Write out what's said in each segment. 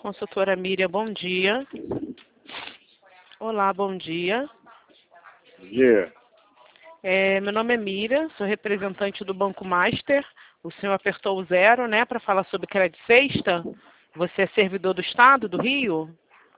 Consultora Miriam, bom dia. Olá, bom dia. Bom dia. Meu nome é Miriam, sou representante do Banco Master. O senhor apertou o 0, né, para falar sobre crédito sexta. Você é servidor do Estado do Rio?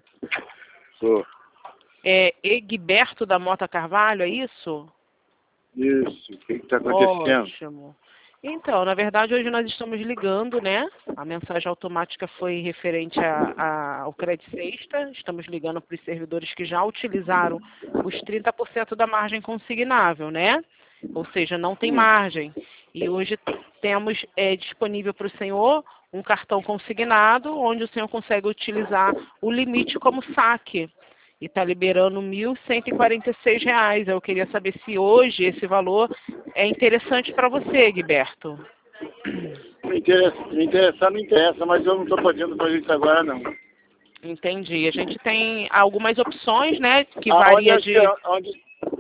Sou. É Egberto da Mota Carvalho, é isso? Isso. O que está acontecendo? Ótimo. Então, na verdade, hoje nós estamos ligando, né? A mensagem automática foi referente ao crédito sexta. Estamos ligando para os servidores que já utilizaram os 30% da margem consignável, né? Ou seja, não tem margem. E hoje temos disponível para o senhor um cartão consignado, onde o senhor consegue utilizar o limite como saque. E está liberando R$ 1.146. Eu queria saber se hoje esse valor é interessante para você, Egberto. Me interessar me interessa, mas eu não estou podendo fazer isso agora, não. Entendi. A gente tem algumas opções, né, que varia de... Onde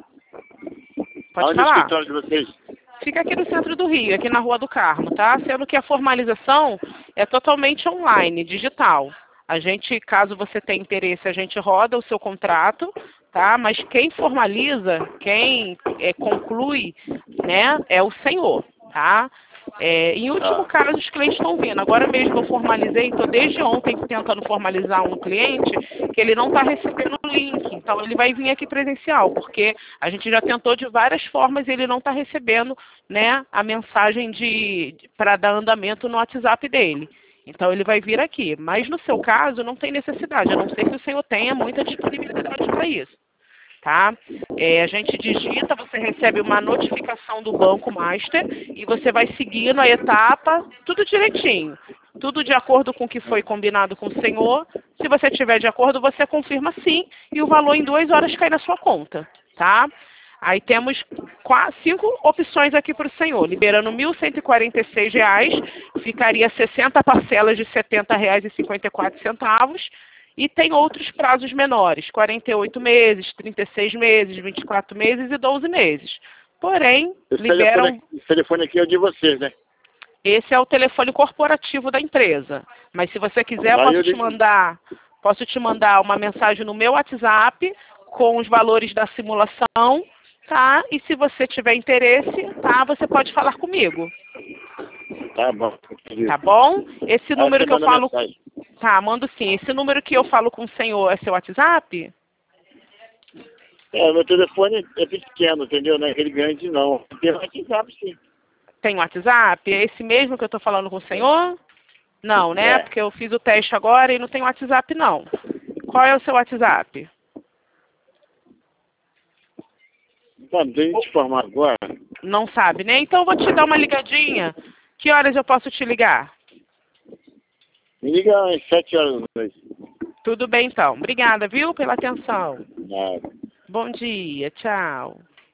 Pode é o falar. escritório de vocês? Fica aqui no centro do Rio, aqui na Rua do Carmo, tá? Sendo que a formalização é totalmente online, digital. A gente, caso você tenha interesse, a gente roda o seu contrato, tá? Mas quem formaliza, quem conclui, né, é o senhor, tá? Em último caso, os clientes estão vindo. Agora mesmo eu formalizei, estou desde ontem tentando formalizar um cliente que ele não está recebendo o link. Então, ele vai vir aqui presencial, porque a gente já tentou de várias formas e ele não está recebendo, né, a mensagem para dar andamento no WhatsApp dele. Então, ele vai vir aqui. Mas, no seu caso, não tem necessidade, a não ser que o senhor tenha muita disponibilidade para isso. Tá? A gente digita, você recebe uma notificação do Banco Master e você vai seguindo a etapa, tudo direitinho. Tudo de acordo com o que foi combinado com o senhor. Se você estiver de acordo, você confirma sim e o valor em 2 horas cai na sua conta. Tá? Aí temos 5 opções aqui para o senhor. Liberando R$ 1.146, ficaria 60 parcelas de R$ 70,54. E tem outros prazos menores, 48 meses, 36 meses, 24 meses e 12 meses. Porém, liberam... Esse telefone aqui é o de vocês, né? Esse é o telefone corporativo da empresa. Mas se você quiser, posso te mandar uma mensagem no meu WhatsApp com os valores da simulação, tá? E se você tiver interesse, tá? Você pode falar comigo. Tá bom. Tá bom? Esse número que eu falo... Mensagem. Tá, mando sim. Esse número que eu falo com o senhor é seu WhatsApp? Meu telefone é pequeno, entendeu? Não é aquele grande, não. Tem WhatsApp, sim. Tem WhatsApp? É esse mesmo que eu tô falando com o senhor? Não, né? Porque eu fiz o teste agora e não tem WhatsApp, não. Qual é o seu WhatsApp? Não tem que te informar agora. Não sabe, né? Então eu vou te dar uma ligadinha. Que horas eu posso te ligar? Me liga às 7 horas da noite. Tudo bem, então. Obrigada, viu, pela atenção. Nada. Bom dia. Tchau.